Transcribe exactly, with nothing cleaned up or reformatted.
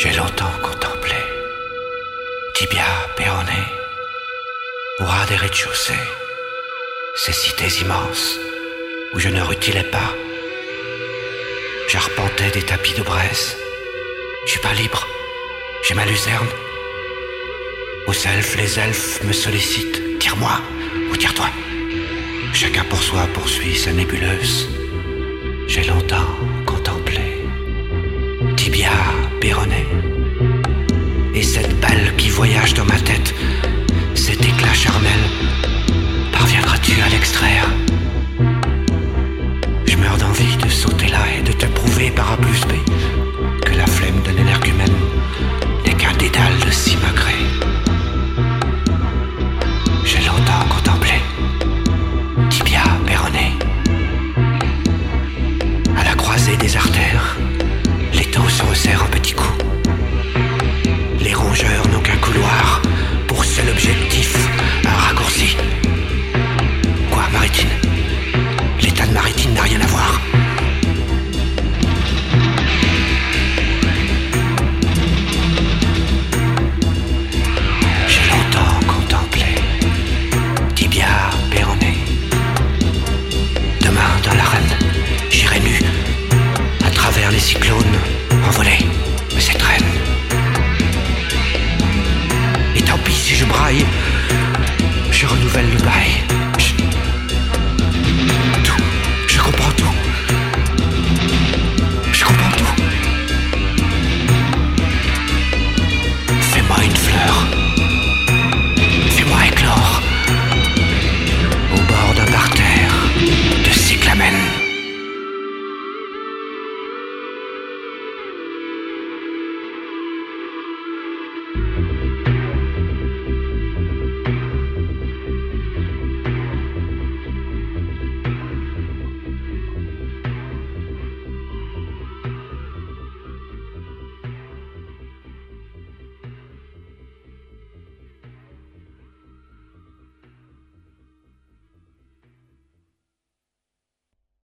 J'ai longtemps contemplé, tibia, péroné, au ras des rez-de-chaussée, ces cités immenses où je ne rutilais pas. J'arpentais des tapis de braise. Je suis pas libre, j'ai ma luzerne. Aux elfes, les elfes me sollicitent. Tire-moi ou tire-toi. Chacun pour soi poursuit sa nébuleuse. J'ai longtemps contemplé, tibia, péroné, et cette balle qui voyage dans ma tête, cet éclat charnel, parviendras-tu à l'extraire? Je meurs d'envie de sauter là et de te prouver par A plus B que la flemme d'un énergumène n'est qu'un dédale de simagrée. J'ai longtemps contemplé, tibia, péroné, à la croisée des artères, l'étau se resserre en petits coups. Les rongeurs n'ont qu'un couloir, pour seul objectif, un raccourci. Quoi, Maritine? L'état de Maritine n'a rien à voir. J'ai longtemps contemplé, tibia, péroné. Demain, dans l'arène, j'irai nu, à travers les cyclones, envolé, mais c'est traîne. Et tant pis si je braille, je renouvelle le bail.